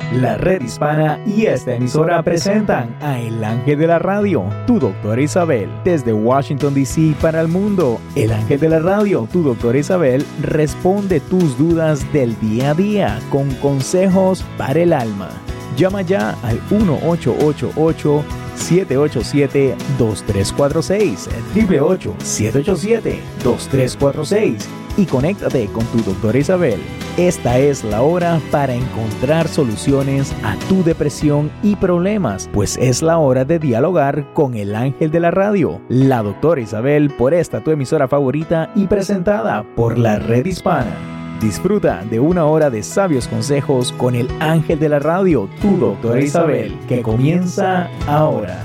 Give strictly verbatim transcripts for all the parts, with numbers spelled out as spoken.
La Red Hispana y esta emisora presentan a El Ángel de la Radio, tu doctora Isabel. Desde Washington, D C para el mundo, El Ángel de la Radio, tu doctora Isabel, responde tus dudas del día a día con consejos para el alma. Llama ya al uno ocho ocho ocho, siete ocho siete, dos tres cuatro seis, ocho ocho ocho, siete ocho siete, dos tres cuatro seis y conéctate con tu doctora Isabel. Esta es la hora para encontrar soluciones a tu depresión y problemas, pues es la hora de dialogar con el ángel de la radio, la doctora Isabel, por esta tu emisora favorita y presentada por la Red Hispana. Disfruta de una hora de sabios consejos con el ángel de la radio, tu doctora Isabel, que comienza ahora.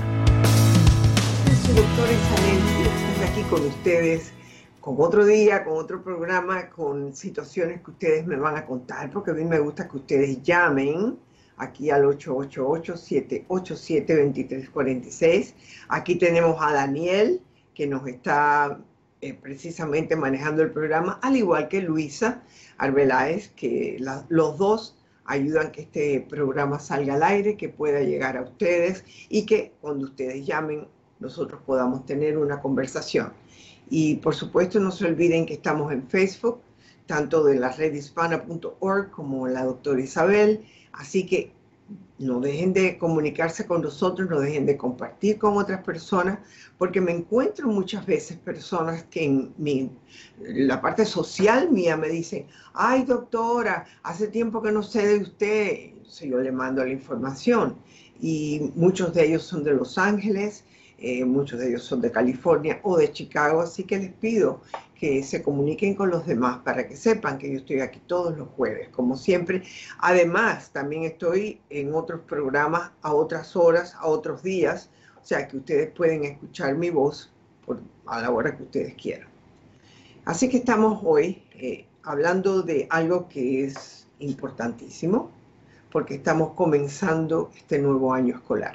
Soy doctora Isabel y estoy aquí con ustedes con otro día, con otro programa, con situaciones que ustedes me van a contar, porque a mí me gusta que ustedes llamen aquí al ocho ocho ocho, siete ocho siete, dos tres cuatro seis. Aquí tenemos a Daniel, que nos está eh, precisamente manejando el programa, al igual que Luisa Arbeláez, que la, los dos ayudan que este programa salga al aire, que pueda llegar a ustedes y que cuando ustedes llamen nosotros podamos tener una conversación. Y por supuesto no se olviden que estamos en Facebook, tanto de la red hispana punto org como la doctora Isabel, así que no dejen de comunicarse con nosotros, no dejen de compartir con otras personas, porque me encuentro muchas veces personas que en mi, la parte social mía me dicen, ay doctora, hace tiempo que no sé de usted, entonces yo le mando la información, y muchos de ellos son de Los Ángeles, eh, muchos de ellos son de California o de Chicago, así que les pido que se comuniquen con los demás para que sepan que yo estoy aquí todos los jueves, como siempre. Además, también estoy en otros programas a otras horas, a otros días, o sea que ustedes pueden escuchar mi voz por, a la hora que ustedes quieran. Así que estamos hoy eh, hablando de algo que es importantísimo, porque estamos comenzando este nuevo año escolar.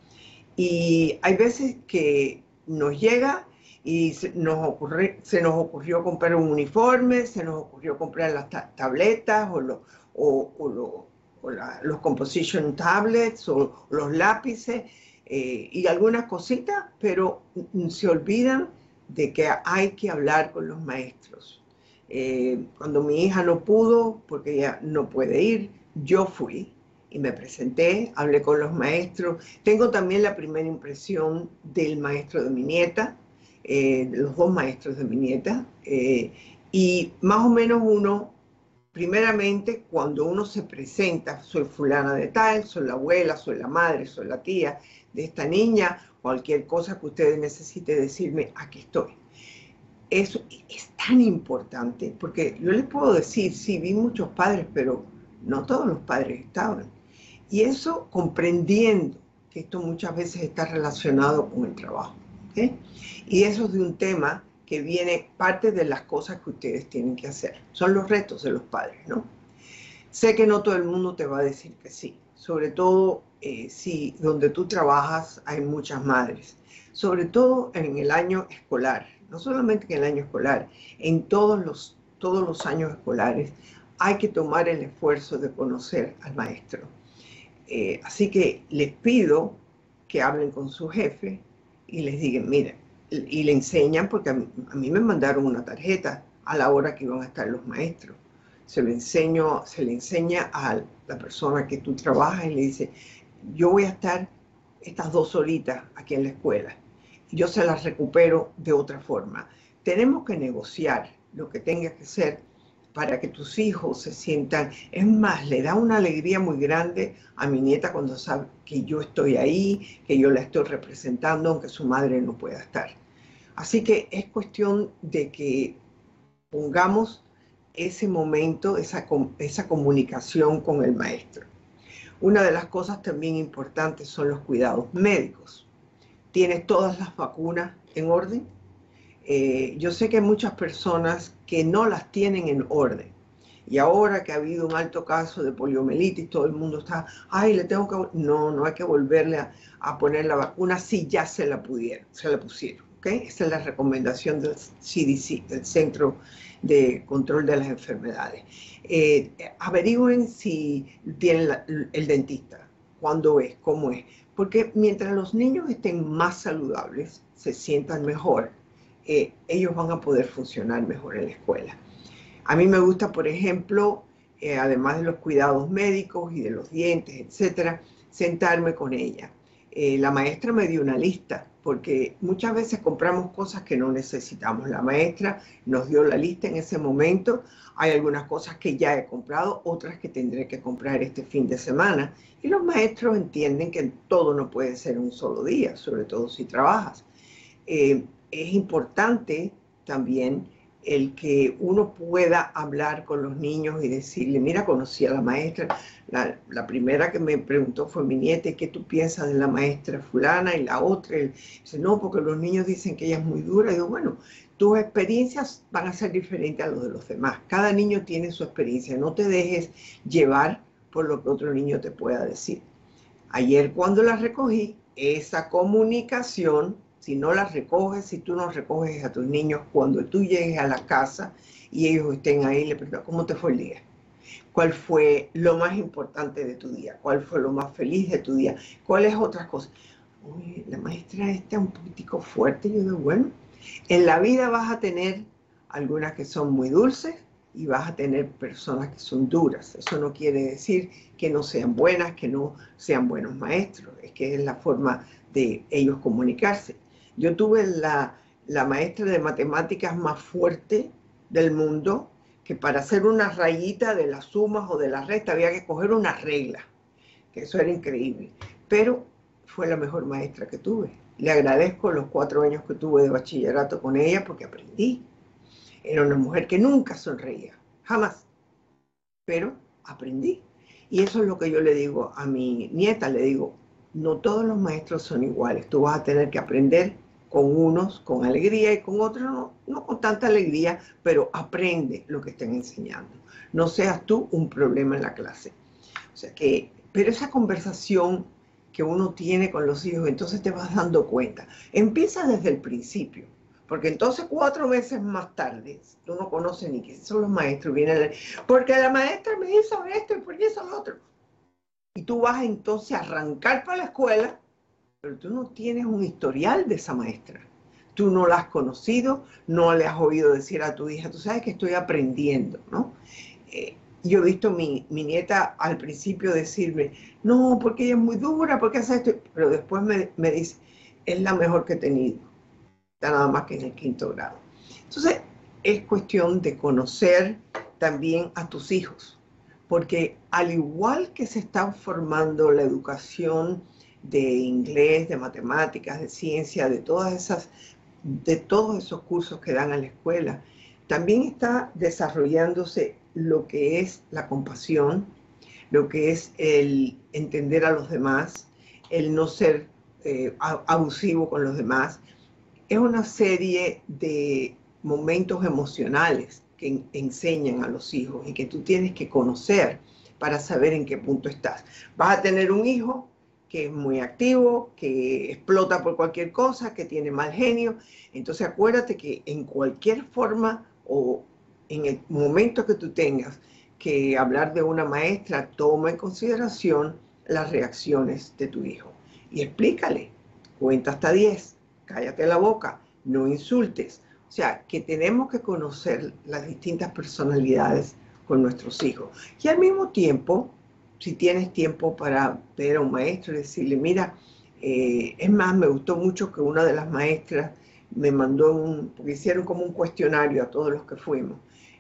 Y hay veces que nos llega y se nos, ocurre, se nos ocurrió comprar un uniforme, se nos ocurrió comprar las ta tabletas o, lo, o, o, lo, o la, los composition tablets o los lápices eh, y algunas cositas, pero se olvidan de que hay que hablar con los maestros. Eh, cuando mi hija no pudo, porque ella no puede ir, yo fui y me presenté, hablé con los maestros. Tengo también la primera impresión del maestro de mi nieta, eh, los dos maestros de mi nieta, eh, y más o menos uno, primeramente, cuando uno se presenta, soy fulana de tal, soy la abuela, soy la madre, soy la tía de esta niña, cualquier cosa que ustedes necesiten decirme, aquí estoy. Eso es tan importante, porque yo les puedo decir, sí, vi muchos padres, pero no todos los padres estaban. Y eso comprendiendo que esto muchas veces está relacionado con el trabajo. ¿Okay? Y eso es de un tema que viene parte de las cosas que ustedes tienen que hacer. Son los retos de los padres, ¿no? Sé que no todo el mundo te va a decir que sí. Sobre todo eh, si donde tú trabajas hay muchas madres. Sobre todo en el año escolar. No solamente en el año escolar, en todos los, todos los años escolares hay que tomar el esfuerzo de conocer al maestro. Eh, así que les pido que hablen con su jefe y les digan, miren, y le enseñan, porque a mí, a mí me mandaron una tarjeta a la hora que iban a estar los maestros. Se, lo enseño, se le enseña a la persona que tú trabajas y le dice, yo voy a estar estas dos horitas aquí en la escuela. Yo se las recupero de otra forma. Tenemos que negociar lo que tenga que ser para que tus hijos se sientan. Es más, le da una alegría muy grande a mi nieta cuando sabe que yo estoy ahí, que yo la estoy representando, aunque su madre no pueda estar. Así que es cuestión de que pongamos ese momento, esa, esa comunicación con el maestro. Una de las cosas también importantes son los cuidados médicos. ¿Tienes todas las vacunas en orden? Eh, yo sé que hay muchas personas que no las tienen en orden. Y ahora que ha habido un alto caso de poliomielitis, todo el mundo está, ay, le tengo que... No, no hay que volverle a, a poner la vacuna si ya se la pudieron, se la pusieron. ¿Okay? Esa es la recomendación del C D C, del Centro de Control de las Enfermedades. Eh, averigüen si tienen la, el dentista, cuándo es, cómo es. Porque mientras los niños estén más saludables, se sientan mejor, eh, ellos van a poder funcionar mejor en la escuela. A mí me gusta, por ejemplo, eh, además de los cuidados médicos y de los dientes, etcétera, sentarme con ella. Eh, la maestra me dio una lista, porque muchas veces compramos cosas que no necesitamos. La maestra nos dio la lista en ese momento. Hay algunas cosas que ya he comprado, otras que tendré que comprar este fin de semana. Y los maestros entienden que todo no puede ser un solo día, sobre todo si trabajas. Eh, es importante también el que uno pueda hablar con los niños y decirle, mira, conocí a la maestra, la, la primera que me preguntó fue mi nieta, ¿qué tú piensas de la maestra fulana? Y la otra, él dice, no, porque los niños dicen que ella es muy dura. Y digo, bueno, tus experiencias van a ser diferentes a las de los demás. Cada niño tiene su experiencia, no te dejes llevar por lo que otro niño te pueda decir. Ayer cuando la recogí, esa comunicación, si no las recoges, si tú no recoges a tus niños, cuando tú llegues a la casa y ellos estén ahí, le preguntas, ¿cómo te fue el día? ¿Cuál fue lo más importante de tu día? ¿Cuál fue lo más feliz de tu día? ¿Cuáles otras cosas? Oye, la maestra esta es un poquitico fuerte. Yo digo, bueno, en la vida vas a tener algunas que son muy dulces y vas a tener personas que son duras. Eso no quiere decir que no sean buenas, que no sean buenos maestros. Es que es la forma de ellos comunicarse. Yo tuve la, la maestra de matemáticas más fuerte del mundo, que para hacer una rayita de las sumas o de las restas había que coger una regla, que eso era increíble. Pero fue la mejor maestra que tuve. Le agradezco los cuatro años que tuve de bachillerato con ella porque aprendí. Era una mujer que nunca sonreía, jamás, pero aprendí. Y eso es lo que yo le digo a mi nieta, le digo, no todos los maestros son iguales, tú vas a tener que aprender con unos con alegría y con otros no, no con tanta alegría, pero aprende lo que estén enseñando. No seas tú un problema en la clase. O sea que, pero esa conversación que uno tiene con los hijos, entonces te vas dando cuenta. Empieza desde el principio. Porque entonces cuatro meses más tarde, tú no conoces ni qué son los maestros, vienen, porque la maestra me hizo esto y por eso lo otro. Y tú vas entonces a arrancar para la escuela, pero tú no tienes un historial de esa maestra. Tú no la has conocido, no le has oído decir a tu hija, tú sabes que estoy aprendiendo, ¿no? Eh, yo he visto a mi, mi nieta al principio decirme, no, porque ella es muy dura, porque hace esto, pero después me, me dice, es la mejor que he tenido. Nada más que en el quinto grado. Entonces, es cuestión de conocer también a tus hijos, porque al igual que se están formando la educación de inglés, de matemáticas, de ciencia, de todas esas, de todos esos cursos que dan a la escuela, también está desarrollándose lo que es la compasión, lo que es el entender a los demás, el no ser eh, abusivo con los demás. Es una serie de momentos emocionales que enseñan a los hijos y que tú tienes que conocer para saber en qué punto estás. Vas a tener un hijo que es muy activo, que explota por cualquier cosa, que tiene mal genio. Entonces acuérdate que en cualquier forma o en el momento que tú tengas que hablar de una maestra, toma en consideración las reacciones de tu hijo y explícale, cuenta hasta diez. Cállate la boca, no insultes. O sea, que tenemos que conocer las distintas personalidades con nuestros hijos. Y al mismo tiempo, si tienes tiempo para ver a un maestro y decirle, mira, eh, es más, me gustó mucho que una de las maestras me mandó un, porque hicieron como un cuestionario a todos los que fuimos.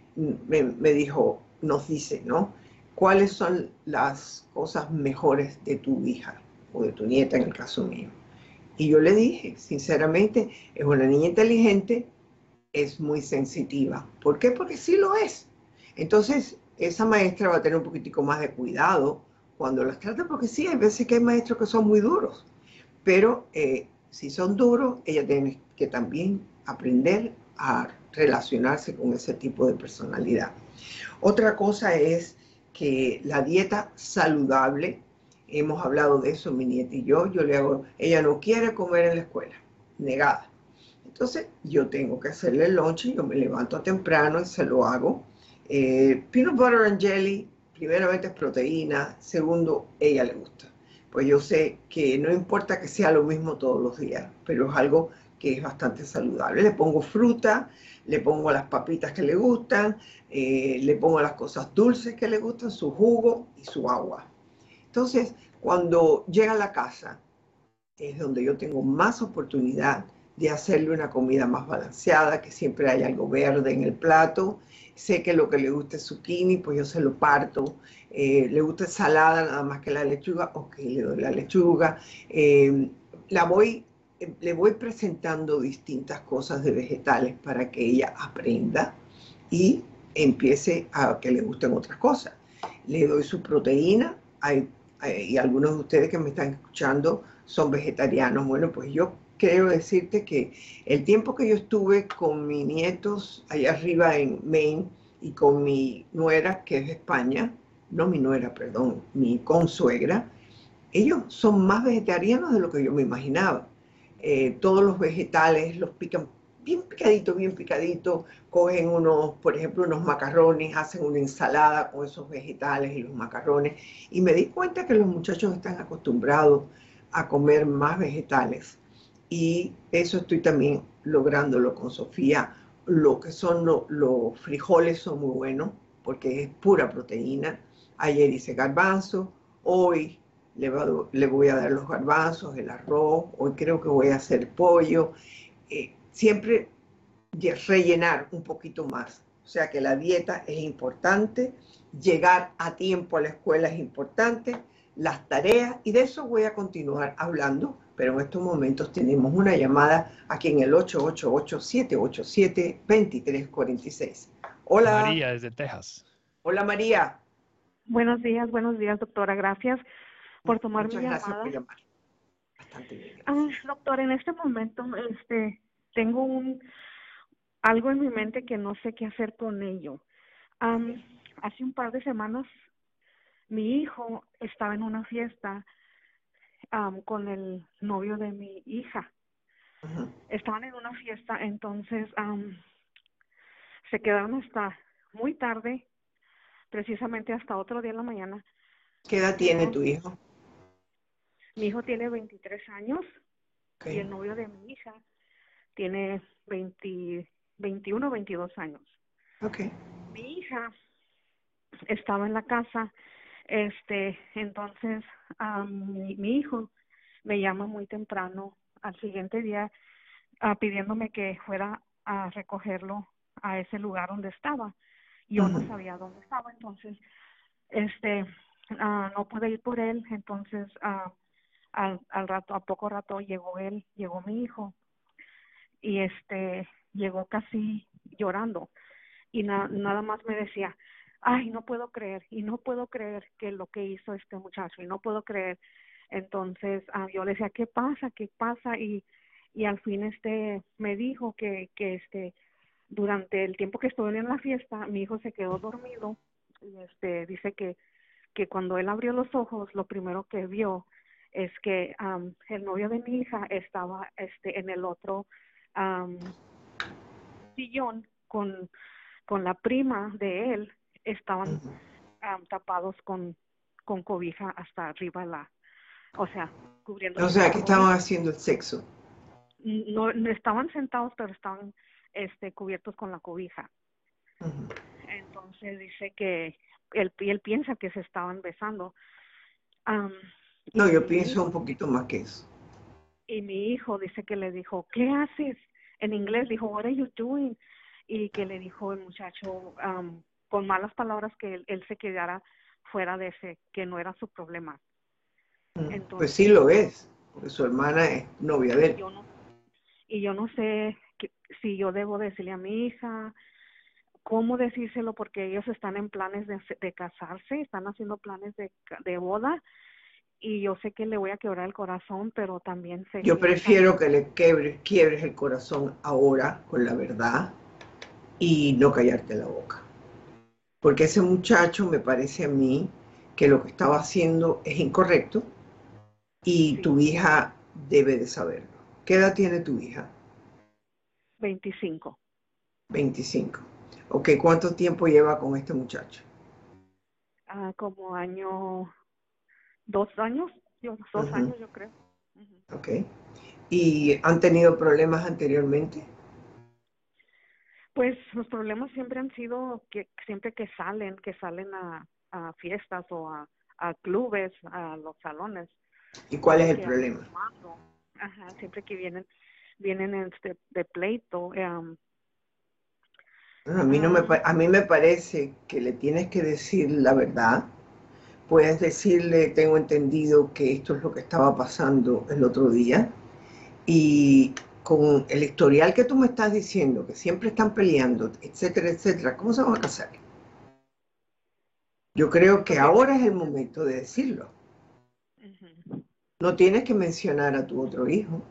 Me, me dijo, nos dice, ¿no? ¿Cuáles son las cosas mejores de tu hija o de tu nieta en el caso mío? Y yo le dije, sinceramente, es una niña inteligente, es muy sensitiva. ¿Por qué? Porque sí lo es. Entonces, esa maestra va a tener un poquitico más de cuidado cuando las trata, porque sí, hay veces que hay maestros que son muy duros. Pero eh, si son duros, ella tiene que también aprender a relacionarse con ese tipo de personalidad. Otra cosa es que la dieta saludable, hemos hablado de eso, mi nieta y yo, yo le hago, ella no quiere comer en la escuela, negada. Entonces, yo tengo que hacerle el lunch, yo me levanto temprano y se lo hago. Eh, peanut butter and jelly, primeramente es proteína, segundo, ella le gusta. Pues yo sé que no importa que sea lo mismo todos los días, pero es algo que es bastante saludable. Le pongo fruta, le pongo las papitas que le gustan, eh, le pongo las cosas dulces que le gustan, su jugo y su agua. Entonces, cuando llega a la casa, es donde yo tengo más oportunidad de hacerle una comida más balanceada, que siempre hay algo verde en el plato. Sé que lo que le gusta es zucchini, pues yo se lo parto. Eh, le gusta ensalada nada más que la lechuga, ok, le doy la lechuga. Eh, la voy, eh, le voy presentando distintas cosas de vegetales para que ella aprenda y empiece a que le gusten otras cosas. Le doy su proteína. Hay, hay, y algunos de ustedes que me están escuchando son vegetarianos. Bueno, pues yo quiero decirte que el tiempo que yo estuve con mis nietos allá arriba en Maine y con mi nuera, que es de España, no mi nuera, perdón, mi consuegra, ellos son más vegetarianos de lo que yo me imaginaba. Eh, todos los vegetales los pican bien picadito, bien picadito, cogen unos, por ejemplo, unos macarrones, hacen una ensalada con esos vegetales y los macarrones, y me di cuenta que los muchachos están acostumbrados a comer más vegetales, y eso estoy también lográndolo con Sofía. Lo que son lo, los frijoles son muy buenos, porque es pura proteína. Ayer hice garbanzo, hoy le, va, le voy a dar los garbanzos, el arroz, hoy creo que voy a hacer pollo. Eh, siempre rellenar un poquito más. O sea que la dieta es importante, llegar a tiempo a la escuela es importante, las tareas, y de eso voy a continuar hablando, pero en estos momentos tenemos una llamada aquí en el ocho ocho ocho, siete ocho siete, dos tres cuatro seis. Hola. María, desde Texas. Hola, María. Buenos días, buenos días, doctora. Gracias por tomar Muchas mi gracias llamada. por llamar. Bastante bien. Ah, doctora, en este momento este, tengo un algo en mi mente que no sé qué hacer con ello. Um, hace un par de semanas mi hijo estaba en una fiesta um, con el novio de mi hija. Uh-huh. Estaban en una fiesta, entonces um, se quedaron hasta muy tarde, precisamente hasta otro día en la mañana. ¿Qué edad tiene tu hijo? Mi hijo tiene veintitrés años, Okay. y el novio de mi hija tiene veinte, veintiuno, veintidós años. Okay. Mi hija estaba en la casa, este, entonces um, mi, mi hijo me llama muy temprano al siguiente día uh, pidiéndome que fuera a recogerlo a ese lugar donde estaba. Yo Uh-huh. no sabía dónde estaba, entonces este uh, no pude ir por él, entonces uh, al, al rato, a poco rato llegó él, llegó mi hijo, y este llegó casi llorando, y na, nada más me decía, ay, no puedo creer, y no puedo creer que lo que hizo este muchacho, y no puedo creer. Entonces uh, yo le decía, ¿qué pasa? ¿Qué pasa? Y, y al fin este me dijo que, que este durante el tiempo que estuve en la fiesta, mi hijo se quedó dormido, y este dice que, que cuando él abrió los ojos, lo primero que vio es que um, el novio de mi hija estaba este en el otro um, sillón con, con la prima de él, estaban um, tapados con, con cobija hasta arriba, la, o sea, cubriendo. O sea, que estaban haciendo el sexo. No, no estaban sentados, pero estaban este cubiertos con la cobija. Uh-huh. Entonces dice que él, él piensa que se estaban besando. Um, No, yo mi pienso hijo, un poquito más que eso. Y mi hijo dice que le dijo, ¿qué haces? En inglés dijo, what are you doing? Y que le dijo el muchacho um, con malas palabras que él, él se quedara fuera de ese, que no era su problema. Entonces, Entonces, pues sí lo es, porque su hermana es novia de él. Yo no, y yo no sé que, si yo debo decirle a mi hija, cómo decírselo, porque ellos están en planes de, de casarse, están haciendo planes de, de boda, y yo sé que le voy a quebrar el corazón, pero también sé Yo que... prefiero que le quiebres, quiebres el corazón ahora con la verdad y no callarte la boca. Porque ese muchacho me parece a mí que lo que estaba haciendo es incorrecto y Sí. tu hija debe de saberlo. ¿Qué edad tiene tu hija? veinticinco. veinticinco. Ok, ¿cuánto tiempo lleva con este muchacho? Ah, como año, dos años, yo, dos Ujú. años yo creo. Ujú. Ok. ¿Y han tenido problemas anteriormente? Pues los problemas siempre han sido que siempre que salen, que salen a, a fiestas o a, a clubes, a los salones, ¿Y cuál es siempre el que andan problema? tomando, ajá, siempre que vienen, vienen este de pleito, um, Bueno, a mí no me, um, pa- a mí me parece que le tienes que decir la verdad. Puedes decirle, tengo entendido que esto es lo que estaba pasando el otro día. Y con el historial que tú me estás diciendo, que siempre están peleando, etcétera, etcétera, ¿cómo se van a casar? Yo creo es lo que que, ahora es el momento de decirlo. ujú. No tienes que mencionar a tu otro hijo.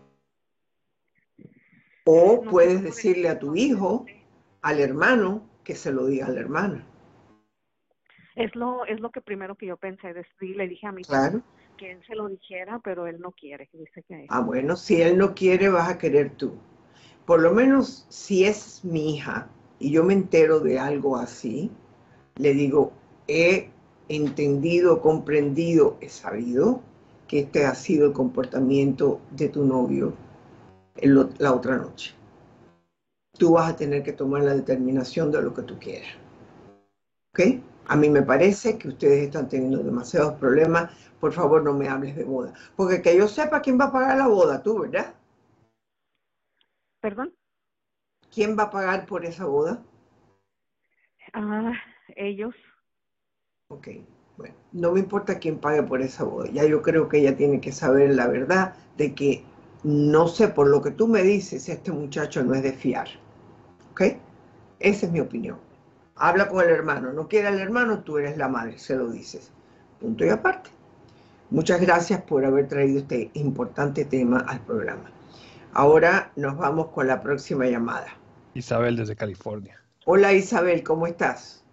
O No sé puedes cómo decirle a tu decirlo, hijo, este, al hermano, que se lo diga a la hermana. es lo, es lo que primero que yo pensé, decir, le dije a mi esposo Claro. que él se lo dijera, pero él no quiere, dice que, Ah, bueno, si él no quiere, vas a querer tú. Por lo menos si es mi hija y yo me entero de algo así, le digo, he entendido, comprendido, he sabido que este ha sido el comportamiento de tu novio en lo- la otra noche. Tú vas a tener que tomar la determinación de lo que tú quieras. ¿Ok? A mí me parece que ustedes están teniendo demasiados problemas. Por favor, no me hables de boda. Porque que yo sepa quién va a pagar la boda, tú, ¿verdad? perdón, ¿Quién va a pagar por esa boda? ah, ellos, Ok, bueno, no me importa quién pague por esa boda. Ya yo creo que ella tiene que saber la verdad de que no sé por lo que tú me dices, este muchacho no es de fiar. ¿Ok? Esa es mi opinión. Habla con el hermano. No quiere al hermano, tú eres la madre, se lo dices. Punto y aparte. Muchas gracias por haber traído este importante tema al programa. Ahora nos vamos con la próxima llamada. Isabel desde California. Hola Isabel, ¿cómo estás?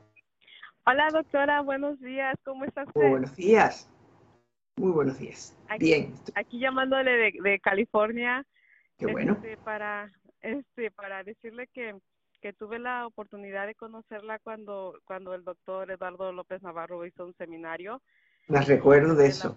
Hola doctora, buenos días, ¿cómo está Muy usted? buenos días. Muy buenos días. Aquí, Bien, aquí llamándole de, de California, qué bueno. este, para, este, para decirle que, que tuve la oportunidad de conocerla cuando, cuando el doctor Eduardo López Navarro hizo un seminario Me y recuerdo de tuve la, eso.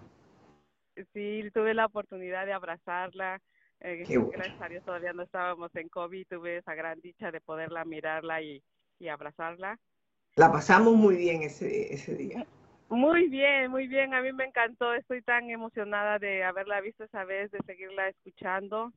sí, tuve la oportunidad de abrazarla. Eh, Qué bueno. gracias a Dios todavía no estábamos en COVID, tuve esa gran dicha de poderla mirarla y, y abrazarla. La pasamos muy Y bien ese, ese día. muy bien, muy bien. A mí me encantó. Estoy tan emocionada de haberla visto esa vez, de seguirla escuchando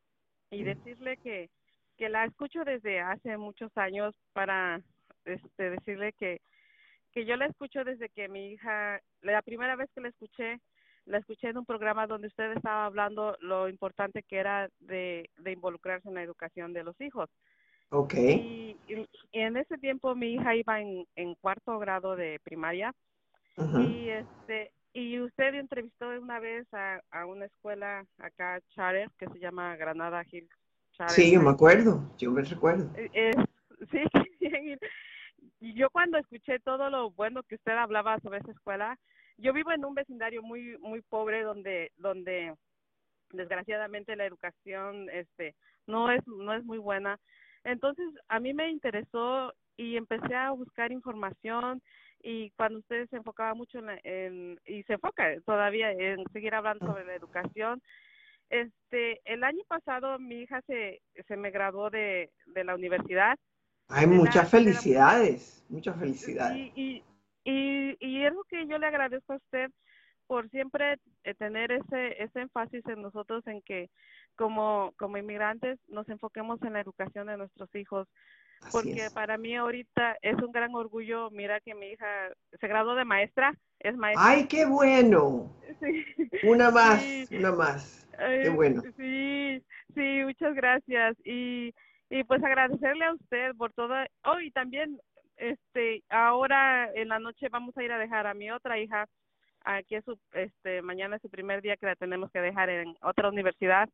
y decirle que, que la escucho desde hace muchos años para este, decirle que, que yo la escucho desde que mi hija, la primera vez que la escuché, la escuché en un programa donde usted estaba hablando lo importante que era de, de involucrarse en la educación de los hijos. Ok. Y, y, y en ese tiempo mi hija iba en, en cuarto grado de primaria. Ujú. Y este y usted entrevistó una vez a, a una escuela acá charter que se llama Granada Hill Charter Sí, yo me High School. acuerdo. Yo me recuerdo. Eh, Es, sí, bien. Y yo cuando escuché todo lo bueno que usted hablaba sobre esa escuela, yo vivo en un vecindario muy muy pobre donde donde desgraciadamente la educación este no es no es muy buena. Entonces a mí me interesó y empecé a buscar información y cuando usted se enfocaba mucho en, la- en y se enfoca todavía en seguir hablando sobre la educación, este el año pasado mi hija se se me graduó de de la universidad Hay de la muchas de la felicidades. Muchas felicidades. sí, y, y, y es lo que yo le agradezco a usted por siempre eh, tener ese, ese énfasis en nosotros en que como, como inmigrantes nos enfoquemos en la educación de nuestros hijos, Así porque es. para mí ahorita es un gran orgullo, mira que mi hija se graduó de maestra, es maestra. ¡Ay, qué bueno! Sí, Una sí, más, una más. Qué eh, bueno. sí, sí, muchas gracias. Y, y pues agradecerle a usted por todo. Oh, y también, este, ahora en la noche vamos a ir a dejar a mi otra hija. Aquí es su, este, mañana es su primer día que la tenemos que dejar en otra universidad,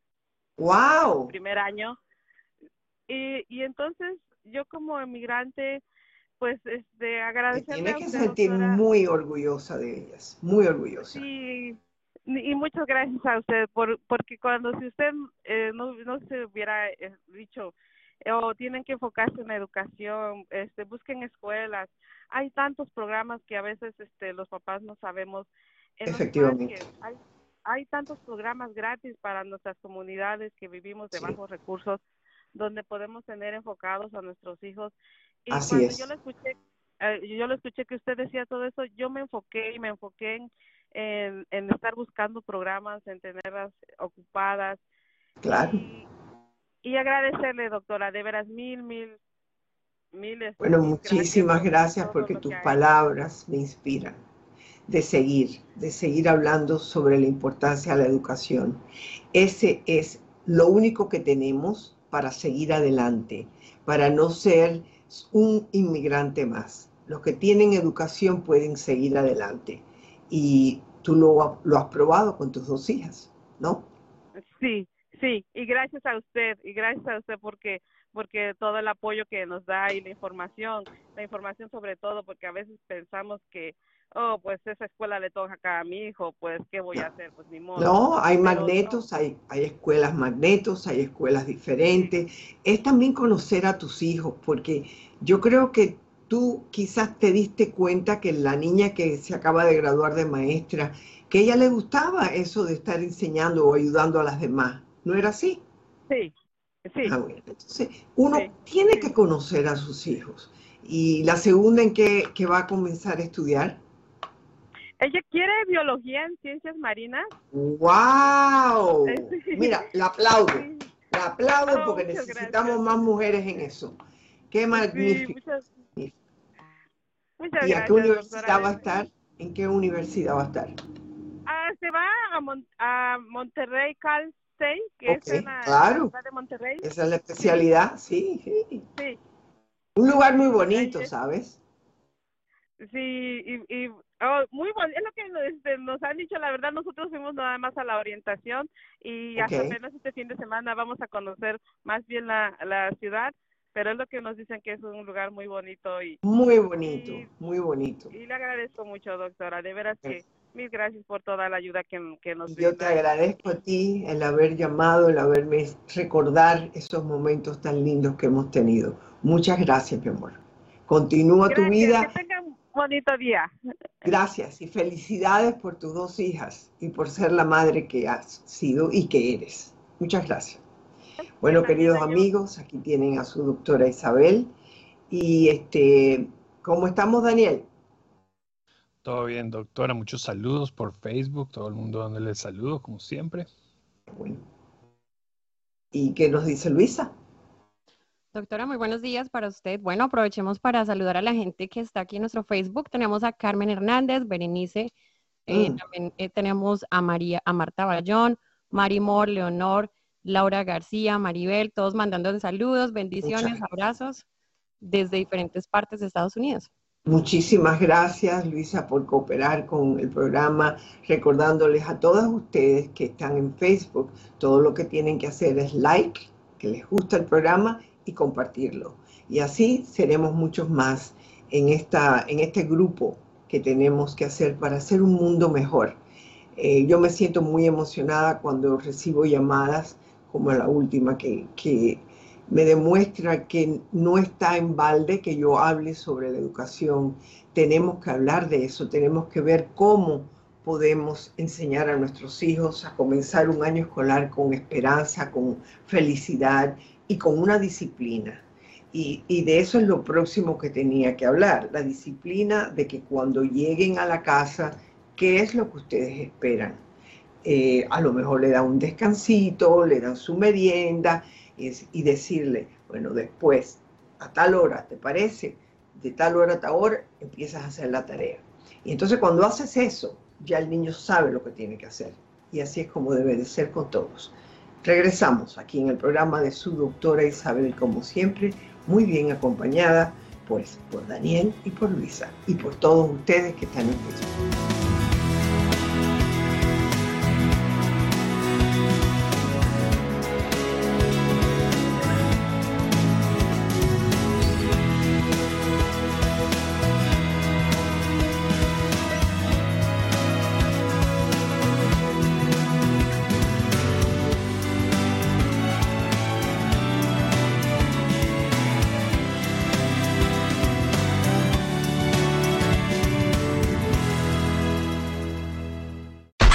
su ¡Wow! primer año. Y, y entonces yo como emigrante, pues, este, Te agradecerle tienes a que usted, sentir doctora. muy orgullosa de ellas. Muy orgullosa. Sí, Y muchas gracias a usted, por, porque cuando si usted eh, no, no se hubiera eh, dicho, eh, o tienen que enfocarse en la educación, este, busquen escuelas. Hay tantos programas que a veces este, los papás no sabemos. En Efectivamente. Los parques, hay, hay tantos programas gratis para nuestras comunidades que vivimos de Sí. bajos recursos, donde podemos tener enfocados a nuestros hijos. Y Así cuando es. yo lo escuché, eh, yo lo escuché que usted decía todo eso, yo me enfoqué y me enfoqué en En, en estar buscando programas, en tenerlas ocupadas. Claro. Y, y agradecerle, doctora, de veras, mil, mil, miles. Bueno, mil muchísimas por gracias todo porque lo tus que ha palabras me inspiran de seguir, de seguir hablando sobre la importancia de la educación. Ese es lo único que tenemos para seguir adelante, para no ser un inmigrante más. Los que tienen educación pueden seguir adelante. Y tú lo, lo has probado con tus dos hijas, ¿no? Sí, sí, y gracias a usted, y gracias a usted porque porque todo el apoyo que nos da y la información, la información sobre todo, porque a veces pensamos que, oh, pues esa escuela le toca acá a mi hijo, pues, ¿qué voy a hacer? Pues ni modo. No, hay Pero magnetos, no. hay, hay escuelas magnetos, hay escuelas diferentes. Sí. Es también conocer a tus hijos, porque yo creo que tú quizás te diste cuenta que la niña que se acaba de graduar de maestra, que a ella le gustaba eso de estar enseñando o ayudando a las demás. ¿No era así? Sí, sí. Ah, bueno. Entonces, uno Sí, tiene sí. que conocer a sus hijos. ¿Y la segunda en qué, qué va a comenzar a estudiar? Ella quiere biología en ciencias marinas. ¡Wow! Sí. Mira, la aplaudo. Sí. La aplaudo Oh, porque muchas necesitamos gracias. más mujeres en eso. ¡Qué Sí, magnífico! muchas, muchas ¿Y a qué gracias, universidad doctora. va a estar? ¿En qué universidad va a estar? Ah, se va a, Mon a Monterrey, Cal State, que Ok, es en la, claro. en la ciudad de Monterrey. Esa es la especialidad, sí, sí. Sí, Un lugar muy ahí bonito, es. ¿sabes? Sí, y, y oh, muy bueno, es lo que nos, este, nos han dicho, la verdad nosotros fuimos nada más a la orientación y Ok. hasta apenas este fin de semana vamos a conocer más bien la, la ciudad, pero es lo que nos dicen que es un lugar muy bonito y, Muy bonito, y, muy bonito. y le agradezco mucho, doctora, de veras que mil gracias por toda la ayuda que, que nos Y yo te brinda. agradezco a ti el haber llamado, el haberme recordar esos momentos tan lindos que hemos tenido. Muchas gracias, mi amor. Continúa tu Gracias, vida. que tengan un bonito día. Gracias y felicidades por tus dos hijas y por ser la madre que has sido y que eres. Muchas gracias. Bueno, queridos amigos, aquí tienen a su doctora Isabel. Y este, ¿cómo estamos, Daniel? Todo bien, doctora. Muchos saludos por Facebook. Todo el mundo dándole saludos, como siempre. Bueno. ¿Y qué nos dice Luisa? Doctora, muy buenos días para usted. Bueno, aprovechemos para saludar a la gente que está aquí en nuestro Facebook. Tenemos a Carmen Hernández, Berenice, eh, Mm. también eh, tenemos a María, a Marta Bayón, Marimor, Leonor, Laura García, Maribel, todos mandando saludos, bendiciones, Muchas abrazos desde diferentes partes de Estados Unidos. Muchísimas gracias, Luisa, por cooperar con el programa, recordándoles a todas ustedes que están en Facebook, todo lo que tienen que hacer es like, que les gusta el programa y compartirlo. Y así seremos muchos más en, esta, en este grupo que tenemos que hacer para hacer un mundo mejor. Eh, yo me siento muy emocionada cuando recibo llamadas como la última que... que me demuestra que no está en balde que yo hable sobre la educación. Tenemos que hablar de eso, tenemos que ver cómo podemos enseñar a nuestros hijos a comenzar un año escolar con esperanza, con felicidad y con una disciplina. Y, y de eso es lo próximo que tenía que hablar, la disciplina de que cuando lleguen a la casa, ¿qué es lo que ustedes esperan? Eh, a lo mejor le dan un descansito, le dan su merienda, y decirle, bueno, después, a tal hora, ¿te parece? De tal hora a tal hora, empiezas a hacer la tarea. Y entonces cuando haces eso, ya el niño sabe lo que tiene que hacer. Y así es como debe de ser con todos. Regresamos aquí en el programa de su doctora Isabel, como siempre, muy bien acompañada, pues, por Daniel y por Luisa, y por todos ustedes que están en Facebook.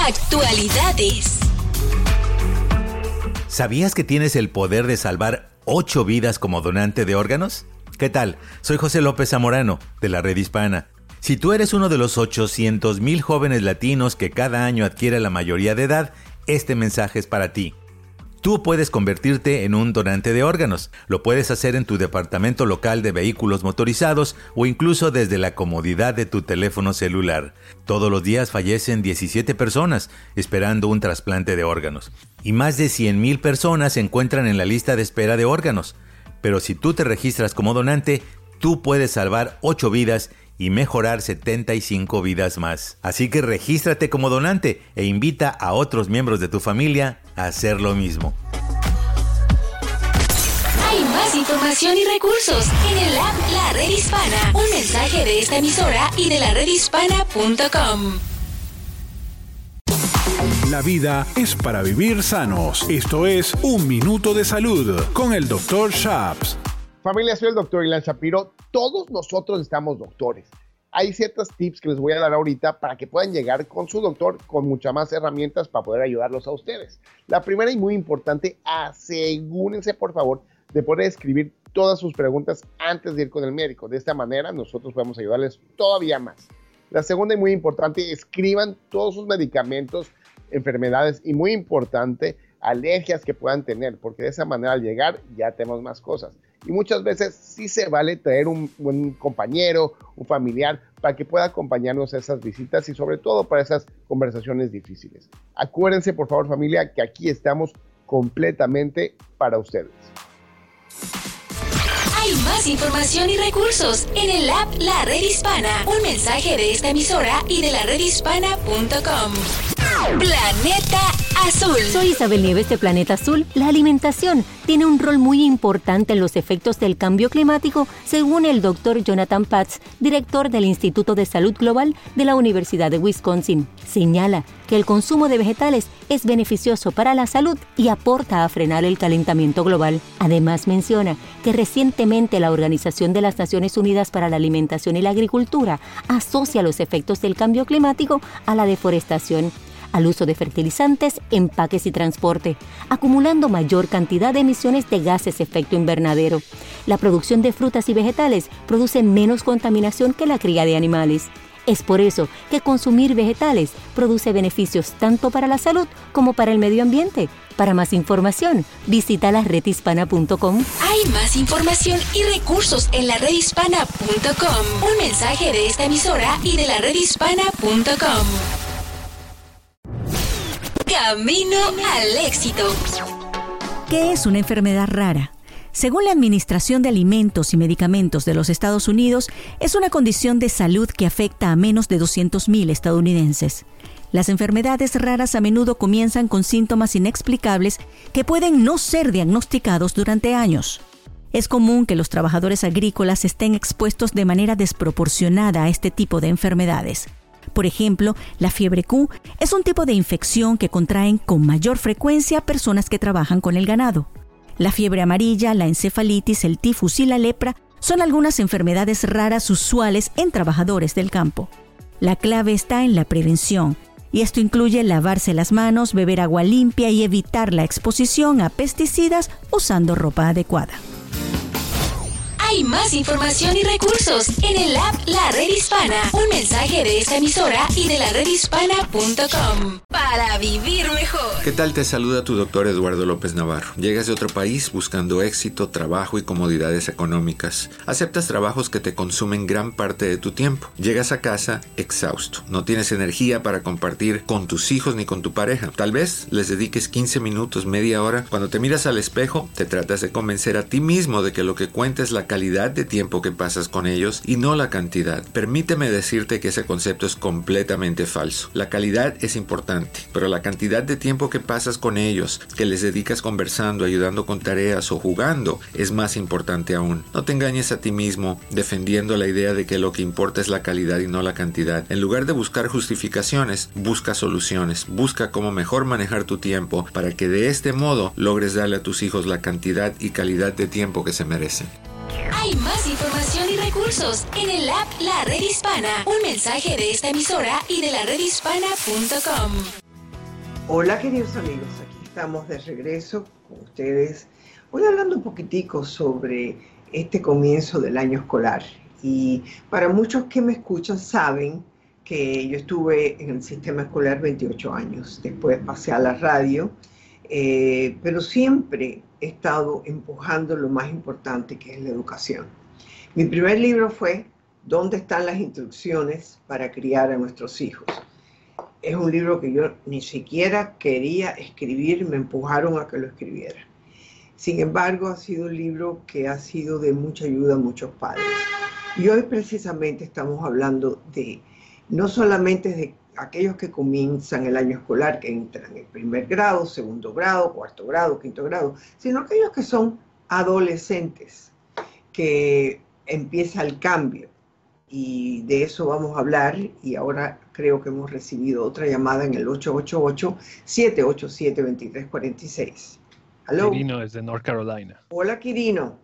Actualidades. ¿Sabías que tienes el poder de salvar ocho vidas como donante de órganos? ¿Qué tal? Soy José López Zamorano, de la Red Hispana. Si tú eres uno de los ochocientos mil jóvenes latinos que cada año adquiere la mayoría de edad, este mensaje es para ti. Tú puedes convertirte en un donante de órganos. Lo puedes hacer en tu departamento local de vehículos motorizados o incluso desde la comodidad de tu teléfono celular. Todos los días fallecen diecisiete personas esperando un trasplante de órganos. Y más de cien mil personas se encuentran en la lista de espera de órganos. Pero si tú te registras como donante, tú puedes salvar ocho vidas y mejorar setenta y cinco vidas más. Así que regístrate como donante e invita a otros miembros de tu familia a hacer lo mismo. Hay más información y recursos en el app La Red Hispana. Un mensaje de esta emisora y de la red hispana punto com. La vida es para vivir sanos. Esto es Un Minuto de Salud con el doctor Shaps. Familia, soy el doctor Ilan Shapiro. Todos nosotros estamos doctores. Hay ciertos tips que les voy a dar ahorita para que puedan llegar con su doctor con muchas más herramientas para poder ayudarlos a ustedes. La primera y muy importante, asegúrense por favor de poder escribir todas sus preguntas antes de ir con el médico. De esta manera nosotros podemos ayudarles todavía más. La segunda y muy importante, escriban todos sus medicamentos, enfermedades y muy importante, alergias que puedan tener, porque de esa manera al llegar ya tenemos más cosas. Y muchas veces sí se vale traer un buen compañero, un familiar, para que pueda acompañarnos a esas visitas y sobre todo para esas conversaciones difíciles. Acuérdense por favor familia que aquí estamos completamente para ustedes. Hay más información y recursos en el app La Red Hispana. Un mensaje de esta emisora y de la red hispana punto com. Planeta Azul. Soy Isabel Nieves de Planeta Azul. La alimentación tiene un rol muy importante en los efectos del cambio climático, según el doctor Jonathan Patz, director del Instituto de Salud Global de la Universidad de Wisconsin. Señala que el consumo de vegetales es beneficioso para la salud y aporta a frenar el calentamiento global. Además menciona que recientemente la Organización de las Naciones Unidas para la Alimentación y la Agricultura asocia los efectos del cambio climático a la deforestación, al uso de fertilizantes, empaques y transporte, acumulando mayor cantidad de emisiones de gases de efecto invernadero. La producción de frutas y vegetales produce menos contaminación que la cría de animales. Es por eso que consumir vegetales produce beneficios tanto para la salud como para el medio ambiente. Para más información, visita la red hispana punto com. Hay más información y recursos en la red hispana punto com. Un mensaje de esta emisora y de la red hispana punto com. Camino al éxito. ¿Qué es una enfermedad rara? Según la Administración de Alimentos y Medicamentos de los Estados Unidos, es una condición de salud que afecta a menos de doscientos mil estadounidenses. Las enfermedades raras a menudo comienzan con síntomas inexplicables que pueden no ser diagnosticados durante años. Es común que los trabajadores agrícolas estén expuestos de manera desproporcionada a este tipo de enfermedades. Por ejemplo, la fiebre Q es un tipo de infección que contraen con mayor frecuencia personas que trabajan con el ganado. La fiebre amarilla, la encefalitis, el tifus y la lepra son algunas enfermedades raras usuales en trabajadores del campo. La clave está en la prevención, y esto incluye lavarse las manos, beber agua limpia y evitar la exposición a pesticidas usando ropa adecuada. Hay más información y recursos en el app La Red Hispana. Un mensaje de esta emisora y de la red hispana punto com. Para vivir mejor. ¿Qué tal? Te saluda tu doctor Eduardo López Navarro. Llegas de otro país buscando éxito, trabajo y comodidades económicas. Aceptas trabajos que te consumen gran parte de tu tiempo. Llegas a casa exhausto. No tienes energía para compartir con tus hijos ni con tu pareja. Tal vez les dediques quince minutos, media hora. Cuando te miras al espejo, te tratas de convencer a ti mismo de que lo que cuenta es la calidad de tiempo que pasas con ellos y no la cantidad. Permíteme decirte que ese concepto es completamente falso. La calidad es importante, pero la cantidad de tiempo que pasas con ellos, que les dedicas conversando, ayudando con tareas o jugando, es más importante aún. No te engañes a ti mismo defendiendo la idea de que lo que importa es la calidad y no la cantidad. En lugar de buscar justificaciones, busca soluciones. Busca cómo mejor manejar tu tiempo para que de este modo logres darle a tus hijos la cantidad y calidad de tiempo que se merecen. Hay más información y recursos en el app La Red Hispana. Un mensaje de esta emisora y de la red hispana punto com. Hola queridos amigos, aquí estamos de regreso con ustedes. Hoy hablando un poquitico sobre este comienzo del año escolar. Y para muchos que me escuchan saben que yo estuve en el sistema escolar veintiocho años. Después pasé a la radio, eh, pero siempre he estado empujando lo más importante, que es la educación. Mi primer libro fue ¿Dónde están las instrucciones para criar a nuestros hijos? Es un libro que yo ni siquiera quería escribir, me empujaron a que lo escribiera. Sin embargo, ha sido un libro que ha sido de mucha ayuda a muchos padres. Y hoy precisamente estamos hablando de, no solamente de aquellos que comienzan el año escolar, que entran en primer grado, segundo grado, cuarto grado, quinto grado, sino aquellos que son adolescentes, que empieza el cambio. Y de eso vamos a hablar, y ahora creo que hemos recibido otra llamada en el ocho ocho ocho, siete ocho siete, dos tres cuatro seis. Hello. Quirino desde North Carolina. Hola, Quirino.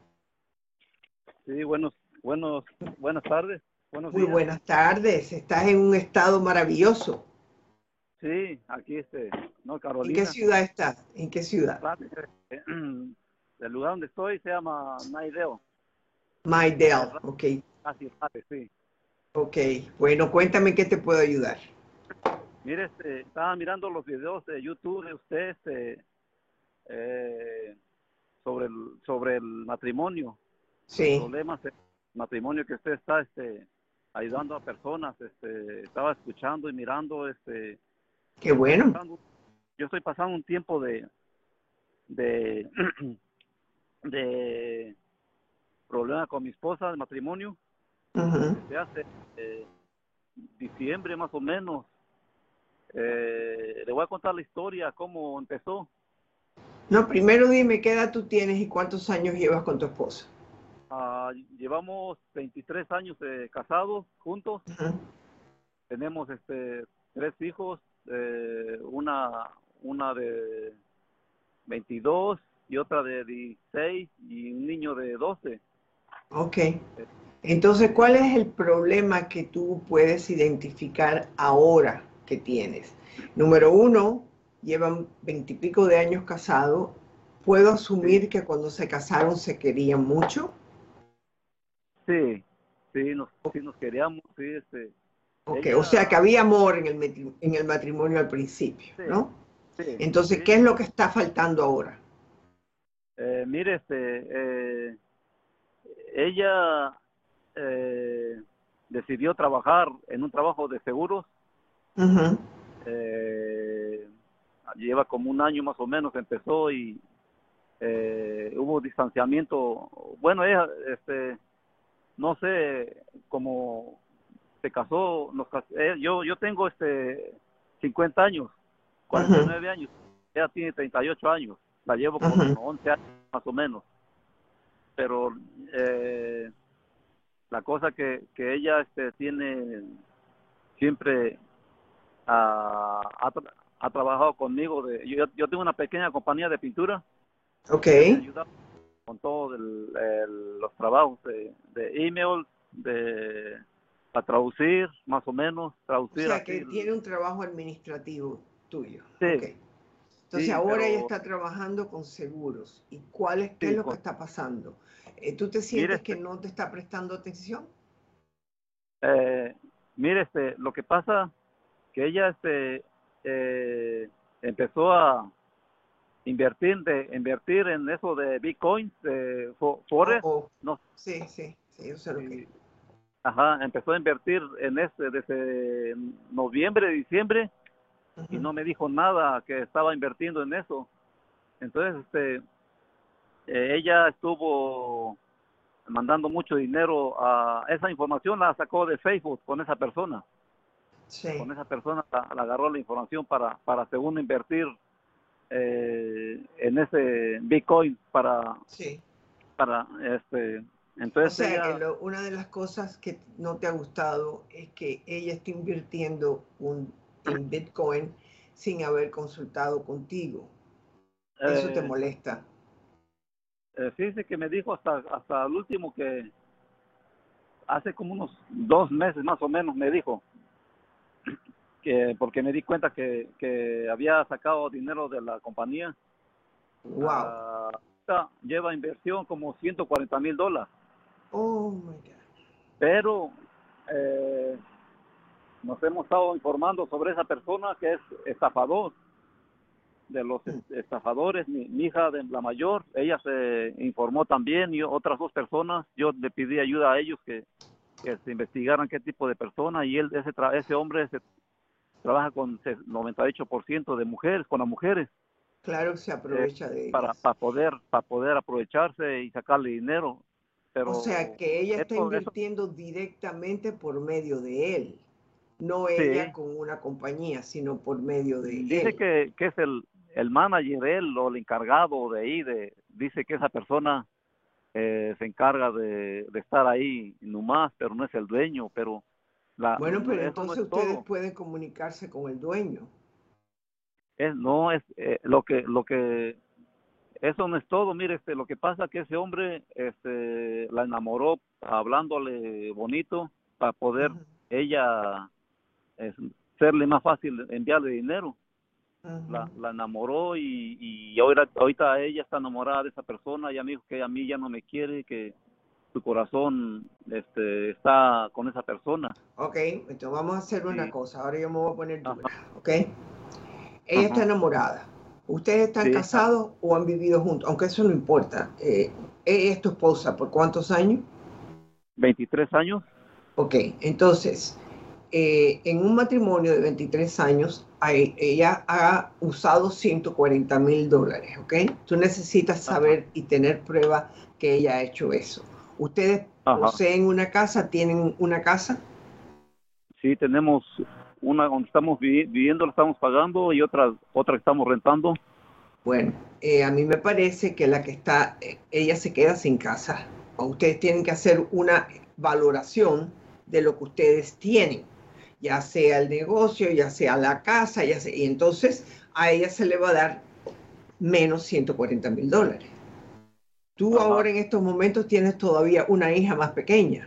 Sí, buenos, buenos, buenas tardes. Buenos Muy días. buenas tardes. Estás en un estado maravilloso. Sí, aquí este, North Carolina. ¿En qué ciudad estás? ¿En qué ciudad? El lugar donde estoy se llama Maidel. Maidel, ok. Así es, sí. Ok, bueno, cuéntame qué te puedo ayudar. Mire, este, estaba mirando los videos de YouTube de usted, este, eh, sobre el, sobre el matrimonio. Sí. Los problemas del matrimonio que usted está, este, ayudando a personas, este, estaba escuchando y mirando, este. Qué bueno. Pasando, yo estoy pasando un tiempo de, de, de problema con mi esposa de matrimonio. Uh-huh. Se hace eh, diciembre más o menos. Eh, le voy a contar la historia, cómo empezó. No, primero dime qué edad tú tienes y cuántos años llevas con tu esposa. Uh, llevamos veintitrés años de casados juntos. Uh-huh. Tenemos este tres hijos, eh, una una de veintidós y otra de dieciséis y un niño de doce. Ok. Entonces, ¿cuál es el problema que tú puedes identificar ahora que tienes? Número uno, llevan veintipico de años casados. ¿Puedo asumir que cuando se casaron se querían mucho? Sí, sí, nos, sí nos queríamos, sí, este. Ok, ella... o sea que había amor en el, en el matrimonio al principio, sí, ¿no? Sí, Entonces, sí. ¿qué es lo que está faltando ahora? Eh, mire, este, eh, ella eh, decidió trabajar en un trabajo de seguros. Uh-huh. eh, lleva como un año más o menos, empezó y eh, hubo distanciamiento. Bueno, ella, este, no sé, como se casó, nos cas eh, yo, yo tengo este cincuenta años, cuarenta y nueve uh-huh. años, ella tiene treinta y ocho años, la llevo como uh-huh. once años más o menos, pero eh, la cosa que, que ella este, tiene siempre uh, ha, tra ha trabajado conmigo, de, yo, yo tengo una pequeña compañía de pintura, ok, me ayuda con todos los trabajos de, de email, de para traducir, más o menos, traducir. O sea, así que el... tiene un trabajo administrativo tuyo. Sí. Okay. Entonces, sí, ahora pero... ella está trabajando con seguros. ¿Y cuál es, qué sí, es lo con... que está pasando? Eh, ¿Tú te sientes mire, que no te está prestando atención? Eh, mire, este, lo que pasa que ella este, eh, empezó a invertir, de, invertir en eso de Bitcoin, de Forex. Oh, oh. No. Sí, sí, sí, yo sé lo que... Ajá, empezó a invertir en este desde noviembre, diciembre, uh-huh. y no me dijo nada que estaba invirtiendo en eso. Entonces, este, eh, ella estuvo mandando mucho dinero a esa información, la sacó de Facebook con esa persona. Sí. Con esa persona la, la agarró la información para, para según invertir eh, en ese Bitcoin para, sí. para este... Entonces o sea, ella... que lo, una de las cosas que no te ha gustado es que ella está invirtiendo un, en Bitcoin sin haber consultado contigo. ¿Eso eh, te molesta? Eh, fíjese que me dijo hasta, hasta el último que hace como unos dos meses más o menos me dijo que porque me di cuenta que, que había sacado dinero de la compañía. Wow. Uh, lleva inversión como ciento cuarenta mil dólares. Oh my God. Pero eh, nos hemos estado informando sobre esa persona que es estafador, de los estafadores. Mi, mi hija, de la mayor, ella se informó también, y otras dos personas. Yo le pedí ayuda a ellos que, que se investigaran qué tipo de persona, y él, ese, tra ese hombre se, trabaja con noventa y ocho por ciento de mujeres, con las mujeres. Claro que se aprovecha eh, de ellas. Para, para, poder, para poder aprovecharse y sacarle dinero. Pero o sea, que ella está eso, invirtiendo eso... directamente por medio de él. No ella sí. con una compañía, sino por medio de dice él. Dice que, que es el, el manager de él o el encargado de ahí. De, dice que esa persona eh, se encarga de, de estar ahí nomás, pero no es el dueño. Pero la, bueno, pero entonces no es ustedes todo. pueden comunicarse con el dueño. Es, no, es eh, lo que... lo que Eso no es todo. Mire, este, lo que pasa que ese hombre este, la enamoró hablándole bonito para poder uh-huh. ella es, serle más fácil enviarle dinero. Uh-huh. La, la enamoró y, y ahora, ahorita ella está enamorada de esa persona. Ella me dijo que a mí ya no me quiere, que su corazón este, está con esa persona. Ok, entonces vamos a hacer una sí. cosa. Ahora yo me voy a poner dura, ¿ok? Ella uh-huh. está enamorada. ¿Ustedes están sí, casados está. o han vivido juntos? Aunque eso no importa. Eh, ¿Ella es tu esposa por cuántos años? veintitrés años. Ok, entonces, eh, en un matrimonio de veintitrés años, hay, ella ha usado ciento cuarenta mil dólares, ¿ok? Tú necesitas saber Ajá. y tener prueba que ella ha hecho eso. ¿Ustedes Ajá. poseen una casa? ¿Tienen una casa? Sí, tenemos... Una donde estamos viviendo, la estamos pagando, y otra otra que estamos rentando. Bueno, eh, a mí me parece que la que está, eh, ella se queda sin casa. Ustedes tienen que hacer una valoración de lo que ustedes tienen, ya sea el negocio, ya sea la casa, ya sea, y entonces a ella se le va a dar menos ciento cuarenta mil dólares. Tú Ajá. ahora en estos momentos tienes todavía una hija más pequeña.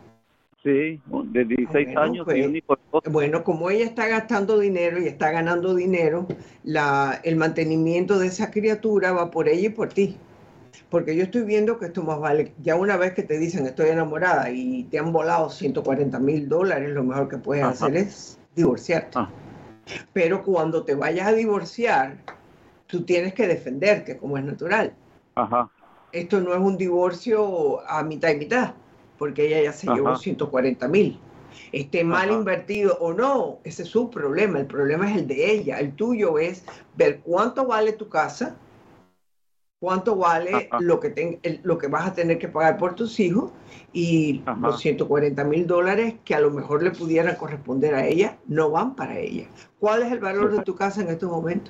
Sí, de dieciséis bueno, años. Pues, y bueno, como ella está gastando dinero y está ganando dinero, la, el mantenimiento de esa criatura va por ella y por ti. Porque yo estoy viendo que esto más vale, ya una vez que te dicen estoy enamorada y te han volado ciento cuarenta mil dólares, lo mejor que puedes Ajá. hacer es divorciarte. Ajá. Pero cuando te vayas a divorciar, tú tienes que defenderte, como es natural. Ajá. Esto no es un divorcio a mitad y mitad, porque ella ya se Ajá. llevó ciento cuarenta mil. Esté mal Ajá. invertido o no, ese es su problema. El problema es el de ella. El tuyo es ver cuánto vale tu casa, cuánto vale lo que, ten, el, lo que vas a tener que pagar por tus hijos, y Ajá. los ciento cuarenta mil dólares que a lo mejor le pudieran corresponder a ella, no van para ella. ¿Cuál es el valor de tu casa en estos momentos?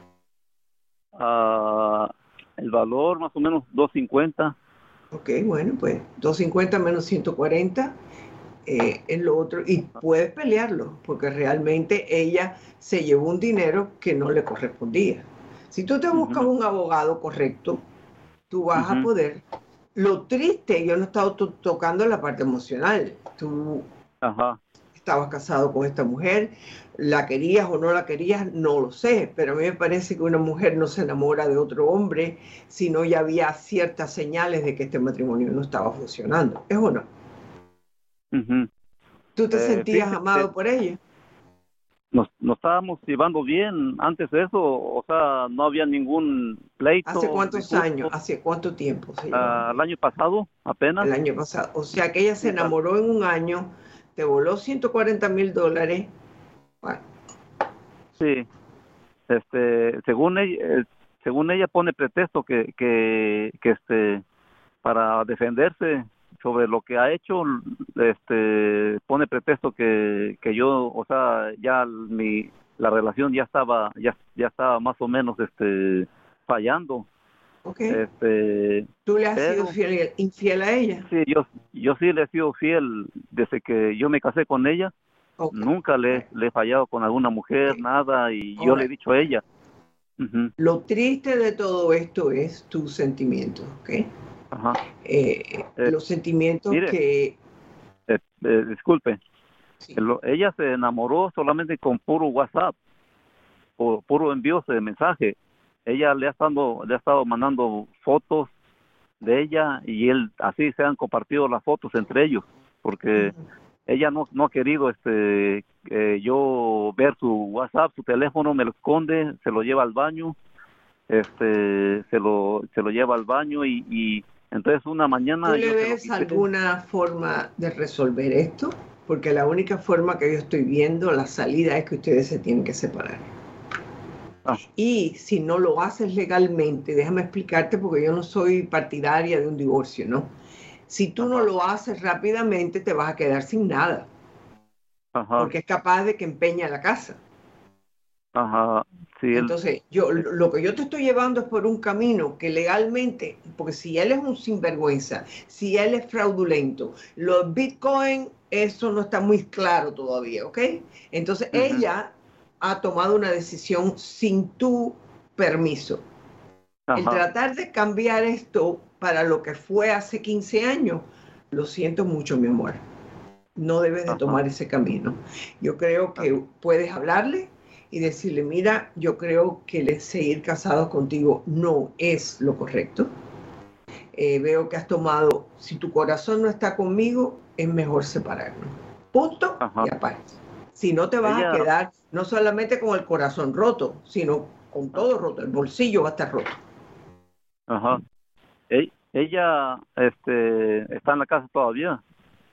Uh, el valor más o menos doscientos cincuenta. Ok, bueno, pues doscientos cincuenta menos ciento cuarenta eh, es lo otro. Y puedes pelearlo, porque realmente ella se llevó un dinero que no le correspondía. Si tú te buscas uh-huh. un abogado correcto, tú vas uh-huh. a poder. Lo triste, yo no he estado to- tocando la parte emocional. Tú uh-huh. estabas casado con esta mujer, la querías o no la querías, no lo sé, pero a mí me parece que una mujer no se enamora de otro hombre si no ya había ciertas señales de que este matrimonio no estaba funcionando. ¿Es o no? Uh-huh. ¿Tú te eh, sentías sí, amado sí. por ella? Nos, nos estábamos llevando bien antes de eso, o sea, no había ningún pleito. ¿Hace cuántos años? ¿Hace cuánto tiempo? Se uh, el año pasado, apenas. El año pasado. O sea, que ella se enamoró en un año, te voló ciento cuarenta mil dólares. Bueno. Sí. Este, según ella, según ella pone pretexto que, que, que este, para defenderse sobre lo que ha hecho, este, pone pretexto que, que yo, o sea, ya mi, la relación ya estaba, ya, ya estaba más o menos, este, fallando. Okay. Este, ¿Tú le has pero, sido fiel, infiel a ella? Sí, yo, yo sí le he sido fiel desde que yo me casé con ella. Okay. Nunca le, okay. le he fallado con alguna mujer, okay. nada, y All yo right. le he dicho a ella. Uh-huh. Lo triste de todo esto es tu sentimiento, ¿ok? Ajá. Eh, eh, los sentimientos mire, que... Eh, eh, disculpe. Sí. El, ella se enamoró solamente con puro WhatsApp, por puro envíos de mensaje. Ella le ha estado, le ha estado mandando fotos de ella y él, así se han compartido las fotos entre ellos, porque uh-huh. ella no, no ha querido este eh, yo ver su WhatsApp, su teléfono, me lo esconde, se lo lleva al baño, este se lo se lo lleva al baño y, y entonces una mañana... ¿Tú le ves alguna forma de resolver esto? Porque la única forma que yo estoy viendo, la salida, es que ustedes se tienen que separar. Ah. Y si no lo haces legalmente, déjame explicarte porque yo no soy partidaria de un divorcio, ¿no? Si tú no lo haces rápidamente, te vas a quedar sin nada. Ajá. Porque es capaz de que empeña la casa. Ajá. Sí, Entonces, él... yo lo que yo te estoy llevando es por un camino que legalmente, porque si él es un sinvergüenza, si él es fraudulento, los Bitcoin, eso no está muy claro todavía, ¿ok? Entonces, uh-huh. ella ha tomado una decisión sin tu permiso. Ajá. El tratar de cambiar esto para lo que fue hace quince años, lo siento mucho, mi amor. No debes de Ajá. tomar ese camino. Yo creo que Ajá. puedes hablarle y decirle, mira, yo creo que el seguir casado contigo no es lo correcto. Eh, veo que has tomado, si tu corazón no está conmigo, es mejor separarnos. Punto Ajá. y aparte. Si no te vas Ella... a quedar no solamente con el corazón roto, sino con todo roto, el bolsillo va a estar roto. Ajá. Ella este, está en la casa todavía.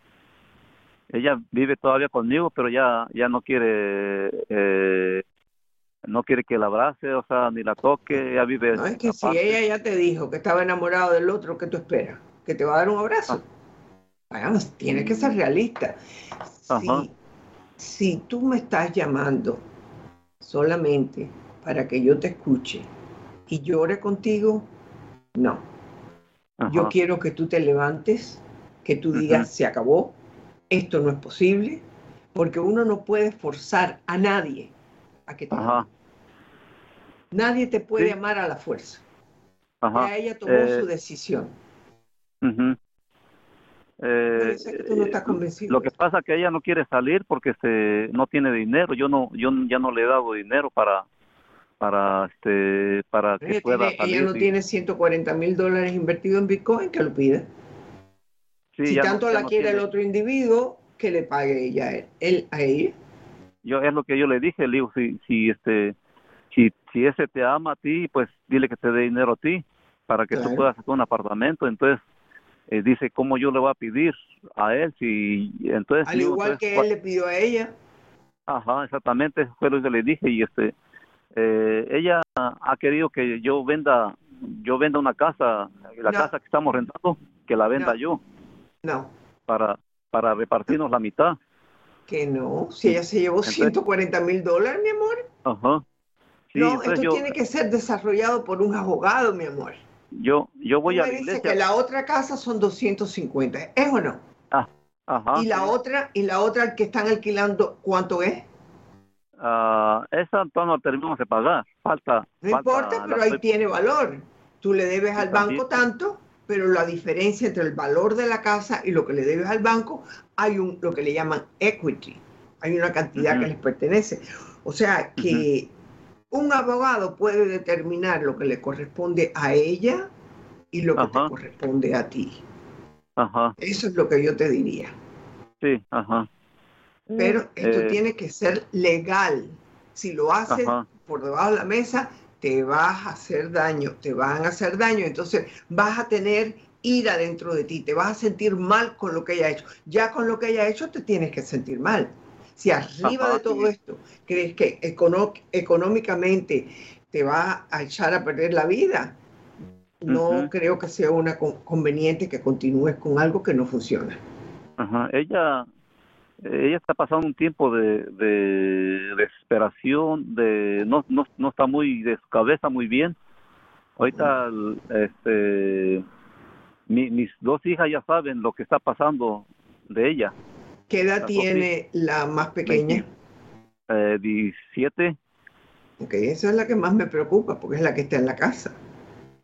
Ella vive todavía conmigo, pero ya ya no quiere eh, no quiere que la abrace, o sea, ni la toque. Ella vive. No, es que aparte. Si ella ya te dijo que estaba enamorado del otro, ¿qué tú esperas? ¿Que te va a dar un abrazo? Ah. Vamos, tienes que ser realista. Ajá. Si, si tú me estás llamando solamente para que yo te escuche y llore contigo, no. Ajá. Yo quiero que tú te levantes, que tú digas, uh-huh. se acabó. Esto no es posible, porque uno no puede forzar a nadie a que te ame. Nadie te puede sí. amar a la fuerza. Ajá. Ya ella tomó eh, su decisión. Uh-huh. eh, que tú no estás convencido. Lo que pasa es que ella no quiere salir porque se, no tiene dinero. Yo no, yo ya no le he dado dinero para, para, este, para que ella pueda tiene, salir. Ella no y... tiene ciento cuarenta mil dólares invertidos en Bitcoin, que lo pida. Sí, si tanto no, la no quiere tiene. El otro individuo, que le pague ella a él, él a ella. Yo es lo que yo le dije, le digo, si si este si si ese te ama a ti, pues dile que te dé dinero a ti para que claro. tú puedas hacer un apartamento. Entonces eh, dice, ¿cómo yo le voy a pedir a él? Si entonces al digo, igual entonces, que él le pidió a ella. Ajá, exactamente, eso fue lo que le dije y este eh, ella ha querido que yo venda yo venda una casa, la no. casa que estamos rentando, que la venda no. yo. No. Para, para repartirnos la mitad. Que no, si ella se llevó entonces, ciento cuarenta mil dólares, mi amor. Ajá. Sí, no, esto yo, tiene que ser desarrollado por un abogado, mi amor. Yo, yo voy Tú a me la dice iglesia. Que la otra casa son doscientos cincuenta, ¿es o no? Ah, ajá. Y la sí. otra, y la otra que están alquilando, ¿cuánto es? Uh, esa todavía no terminamos de pagar. Falta. No falta importa, pero ahí tiene valor. Tú le debes sí, al banco también. Tanto. Pero la diferencia entre el valor de la casa y lo que le debes al banco, hay un lo que le llaman equity. Hay una cantidad uh-huh. que les pertenece. O sea, que uh-huh. un abogado puede determinar lo que le corresponde a ella y lo que uh-huh. te corresponde a ti. Uh-huh. Eso es lo que yo te diría. Sí, ajá. Uh-huh. Pero esto eh. tiene que ser legal. Si lo haces uh-huh. por debajo de la mesa, te vas a hacer daño, te van a hacer daño, entonces vas a tener ira dentro de ti, te vas a sentir mal con lo que ella ha hecho. Ya con lo que ella ha hecho te tienes que sentir mal. Si arriba Ajá, de todo sí. esto crees que econo- económicamente te va a echar a perder la vida, no uh-huh. creo que sea una con- conveniente que continúes con algo que no funciona. Ajá. Ella... ella está pasando un tiempo de, de desesperación, de no, no no está muy de su cabeza muy bien. Ahorita este mi, mis dos hijas ya saben lo que está pasando de ella. ¿Qué edad la tiene la más pequeña? Eh, diecisiete. Ok, esa es la que más me preocupa porque es la que está en la casa.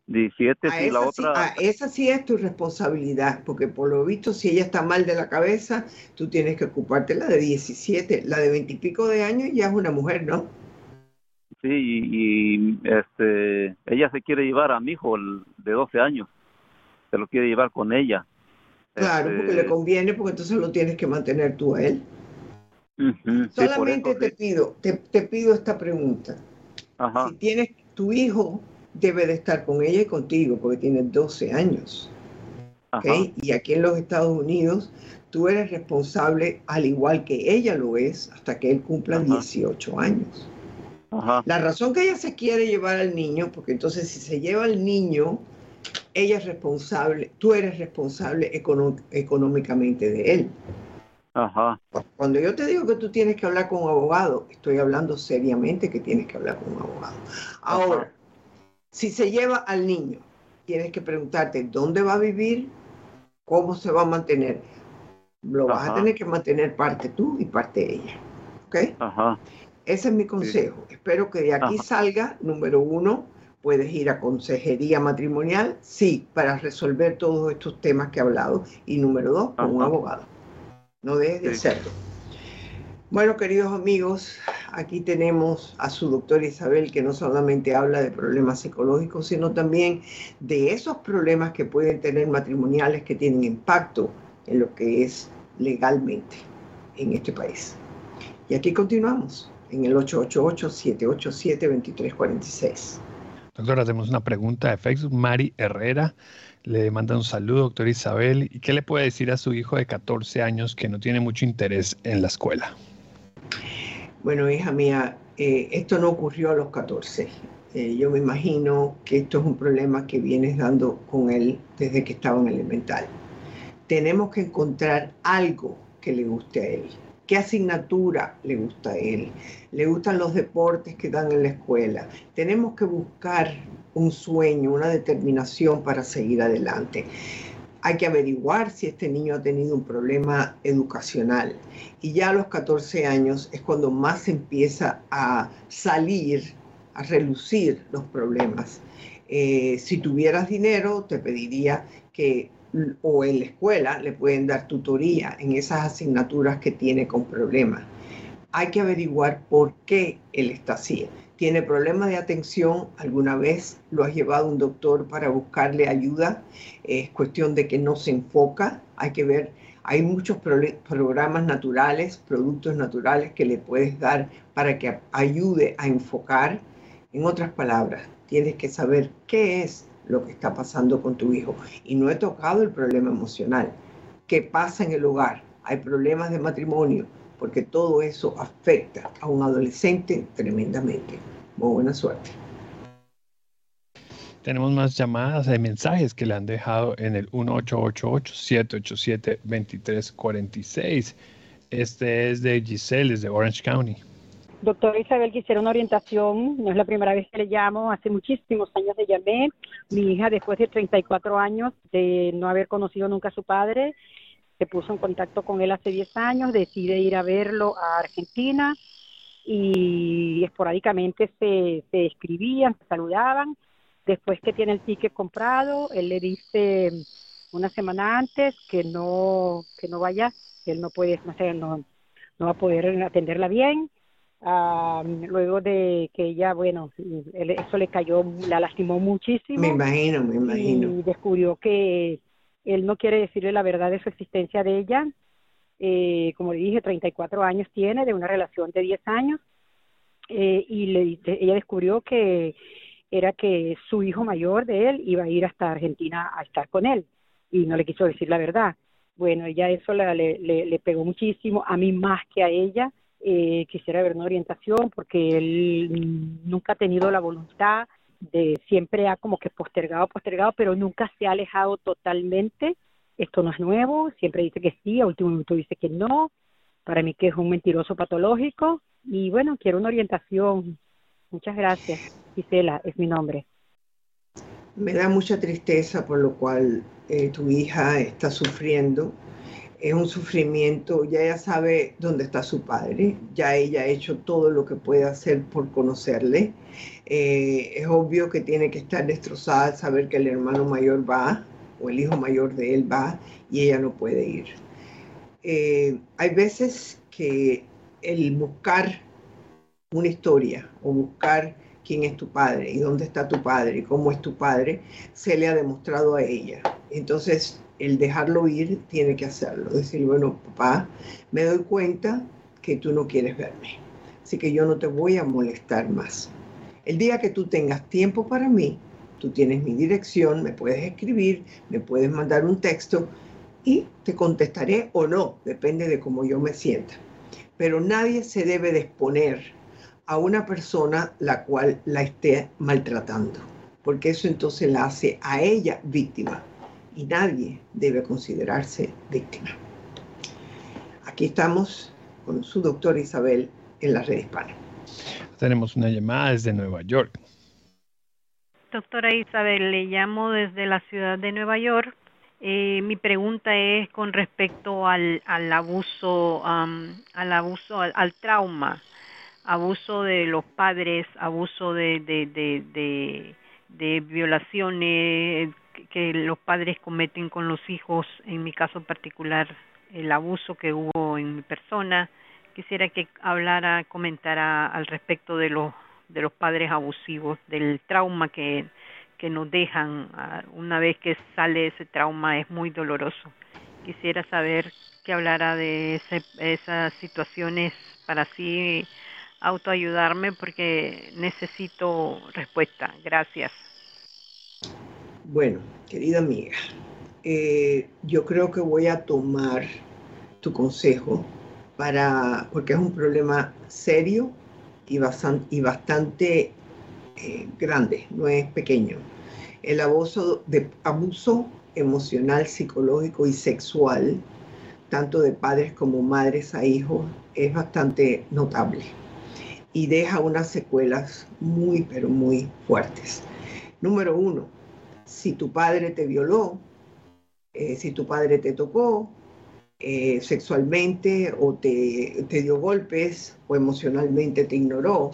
diecisiete, A sí, la esa, otra... sí, a esa sí es tu responsabilidad, porque por lo visto, si ella está mal de la cabeza, tú tienes que ocuparte la de diecisiete. La de veintipico de años ya es una mujer, ¿no? Sí, y, y, este, ella se quiere llevar a mi hijo el de doce años. Se lo quiere llevar con ella. Claro, Este, porque le conviene, porque entonces lo tienes que mantener tú a él. uh-huh, Solamente sí, te sí. pido, te, te pido esta pregunta. Ajá. Si tienes, tu hijo debe de estar con ella y contigo, porque tiene doce años. ¿Okay? Y aquí en los Estados Unidos, tú eres responsable, al igual que ella lo es, hasta que él cumpla Ajá. dieciocho años. Ajá. La razón que ella se quiere llevar al niño, porque entonces si se lleva al niño, ella es responsable, tú eres responsable econó- económicamente de él. Ajá. Cuando yo te digo que tú tienes que hablar con un abogado, estoy hablando seriamente que tienes que hablar con un abogado. Ahora, Ajá. si se lleva al niño, tienes que preguntarte dónde va a vivir, cómo se va a mantener. Lo Ajá. vas a tener que mantener parte tú y parte ella. ¿Ok? Ajá. Ese es mi consejo. Sí. Espero que de aquí Ajá. salga, número uno, puedes ir a consejería matrimonial, sí, para resolver todos estos temas que he hablado. Y número dos, con Ajá. un abogado. No dejes de sí. hacerlo. Bueno, queridos amigos, aquí tenemos a su doctora Isabel, que no solamente habla de problemas psicológicos, sino también de esos problemas que pueden tener matrimoniales que tienen impacto en lo que es legalmente en este país. Y aquí continuamos en el ocho ocho ocho, siete ocho siete, dos tres cuatro seis. Doctora, tenemos una pregunta de Facebook. Mari Herrera le manda un saludo, doctora Isabel. ¿Y qué le puede decir a su hijo de catorce años que no tiene mucho interés en la escuela? Bueno, hija mía, eh, esto no ocurrió a los catorce. Eh, yo me imagino que esto es un problema que vienes dando con él desde que estaba en elemental. Tenemos que encontrar algo que le guste a él. ¿Qué asignatura le gusta a él? ¿Le gustan los deportes que dan en la escuela? Tenemos que buscar un sueño, una determinación para seguir adelante. Hay que averiguar si este niño ha tenido un problema educacional. Y ya a los catorce años es cuando más empieza a salir, a relucir los problemas. Eh, si tuvieras dinero, te pediría que o en la escuela le pueden dar tutoría en esas asignaturas que tiene con problemas. Hay que averiguar por qué él está así. ¿Tiene problemas de atención? ¿Alguna vez lo has llevado a un doctor para buscarle ayuda? Es cuestión de que no se enfoca. Hay que ver, hay muchos pro- programas naturales, productos naturales que le puedes dar para que ayude a enfocar. En otras palabras, tienes que saber qué es lo que está pasando con tu hijo. Y no he tocado el problema emocional. ¿Qué pasa en el hogar? Hay problemas de matrimonio, porque todo eso afecta a un adolescente tremendamente. Muy buena suerte. Tenemos más llamadas de mensajes que le han dejado en el uno ocho ocho ocho, siete ocho siete, dos tres cuatro seis. Este es de Giselle, desde Orange County. Doctora Isabel, quisiera una orientación. No es la primera vez que le llamo. Hace muchísimos años le llamé. Mi hija, después de treinta y cuatro años de no haber conocido nunca a su padre, se puso en contacto con él hace diez años, decide ir a verlo a Argentina y esporádicamente se, se escribían, se saludaban. Después que tiene el ticket comprado, él le dice una semana antes que no que no vaya, que él no puede, no sé, no, no va a poder atenderla bien. Um, luego de que ella, bueno, él, eso le cayó, la lastimó muchísimo. Me imagino, me imagino. Y descubrió que él no quiere decirle la verdad de su existencia de ella. Eh, como le dije, treinta y cuatro años tiene, de una relación de diez años. Eh, y le, ella descubrió que era que su hijo mayor de él iba a ir hasta Argentina a estar con él. Y no le quiso decir la verdad. Bueno, ella eso la, le, le, le pegó muchísimo, a mí más que a ella. Eh, quisiera ver una orientación porque él nunca ha tenido la voluntad de, siempre ha como que postergado, postergado, pero nunca se ha alejado totalmente. Esto no es nuevo, siempre dice que sí, a último minuto dice que no. Para mí que es un mentiroso patológico y bueno, quiero una orientación. Muchas gracias. Gisela es mi nombre. Me da mucha tristeza por lo cual eh, tu hija está sufriendo. es un sufrimiento, ya ella sabe dónde está su padre, ya ella ha hecho todo lo que puede hacer por conocerle. Eh, es obvio que tiene que estar destrozada al saber que el hermano mayor va, o el hijo mayor de él va, y ella no puede ir. Eh, hay veces que el buscar una historia, o buscar quién es tu padre, y dónde está tu padre, y cómo es tu padre, se le ha demostrado a ella. Entonces, el dejarlo ir tiene que hacerlo, decir, bueno, papá, me doy cuenta que tú no quieres verme, así que yo no te voy a molestar más. El día que tú tengas tiempo para mí, tú tienes mi dirección, me puedes escribir, me puedes mandar un texto y te contestaré o no, depende de cómo yo me sienta. Pero nadie se debe de exponer a una persona la cual la esté maltratando, porque eso entonces la hace a ella víctima. Y nadie debe considerarse víctima. Aquí estamos con su doctora Isabel en la red hispana. Tenemos una llamada desde Nueva York. Doctora Isabel, le llamo desde la ciudad de Nueva York. Eh, mi pregunta es con respecto al, al abuso, um, al abuso, al, al trauma, abuso de los padres, abuso de, de, de, de, de violaciones que los padres cometen con los hijos, en mi caso particular, el abuso que hubo en mi persona. Quisiera que hablara, comentara al respecto de los de los padres abusivos, del trauma que, que nos dejan. Una vez que sale ese trauma es muy doloroso. Quisiera saber que hablara de ese, esas situaciones para así autoayudarme, porque necesito respuesta. Gracias. Bueno, querida amiga, eh, yo creo que voy a tomar tu consejo para, porque es un problema serio y bastante, y bastante eh, grande, no es pequeño. El abuso, de, abuso emocional, psicológico y sexual, tanto de padres como madres a hijos, es bastante notable y deja unas secuelas muy, pero muy fuertes. Número uno, si tu padre te violó, eh, si tu padre te tocó eh, sexualmente o te, te dio golpes o emocionalmente te ignoró,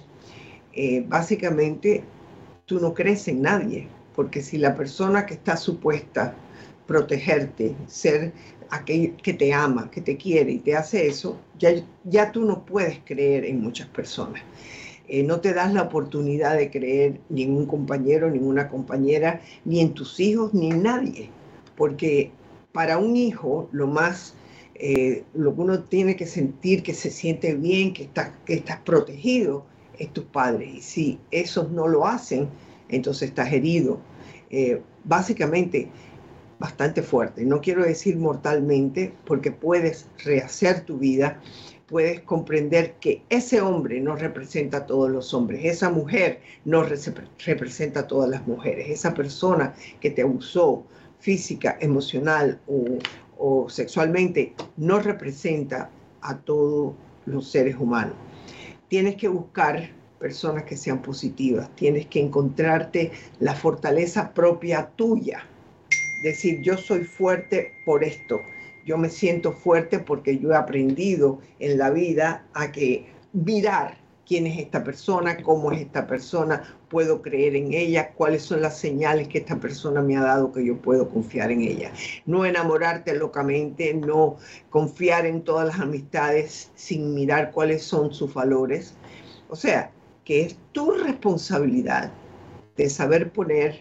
eh, básicamente tú no crees en nadie, porque si la persona que está supuesta protegerte, ser aquel que te ama, que te quiere y te hace eso, ya, ya tú no puedes creer en muchas personas. Eh, no te das la oportunidad de creer ni en un compañero, ninguna compañera, ni en tus hijos, ni en nadie. Porque para un hijo, lo más, eh, lo que uno tiene que sentir que se siente bien, que, está, que estás protegido, es tus padres. Y si esos no lo hacen, entonces estás herido. Eh, básicamente, bastante fuerte. No quiero decir mortalmente, porque puedes rehacer tu vida, puedes comprender que ese hombre no representa a todos los hombres, esa mujer no representa a todas las mujeres, esa persona que te abusó física, emocional o, o sexualmente no representa a todos los seres humanos. Tienes que buscar personas que sean positivas, tienes que encontrarte la fortaleza propia tuya, decir yo soy fuerte por esto. Yo me siento fuerte porque yo he aprendido en la vida a que mirar quién es esta persona, cómo es esta persona, puedo creer en ella, cuáles son las señales que esta persona me ha dado que yo puedo confiar en ella. No enamorarte locamente, no confiar en todas las amistades sin mirar cuáles son sus valores. O sea, que es tu responsabilidad de saber poner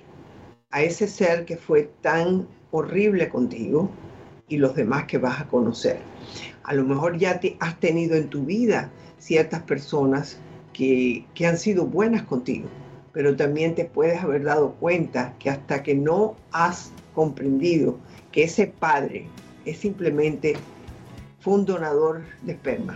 a ese ser que fue tan horrible contigo y los demás que vas a conocer. A lo mejor ya te has tenido en tu vida ciertas personas que, que han sido buenas contigo, pero también te puedes haber dado cuenta que hasta que no has comprendido que ese padre es simplemente fue un donador de esperma.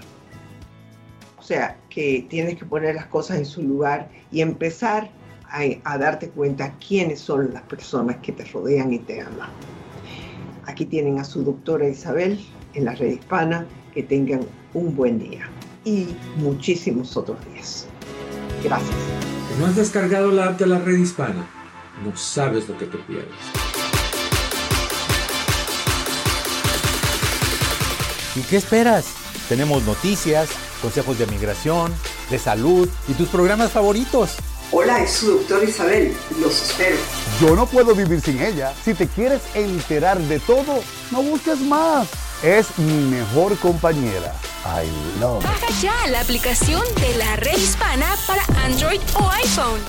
O sea, que tienes que poner las cosas en su lugar y empezar a, a darte cuenta quiénes son las personas que te rodean y te aman. Aquí tienen a su doctora Isabel en la red hispana. Que tengan un buen día y muchísimos otros días. Gracias. Si no has descargado la app de la red hispana, no sabes lo que te pierdes. ¿Y qué esperas? Tenemos noticias, consejos de migración, de salud y tus programas favoritos. Hola, es su doctora Isabel. Los espero. Yo no puedo vivir sin ella. Si te quieres enterar de todo, no busques más. Es mi mejor compañera. I love it. Baja ya la aplicación de La Red Hispana para Android o iPhone.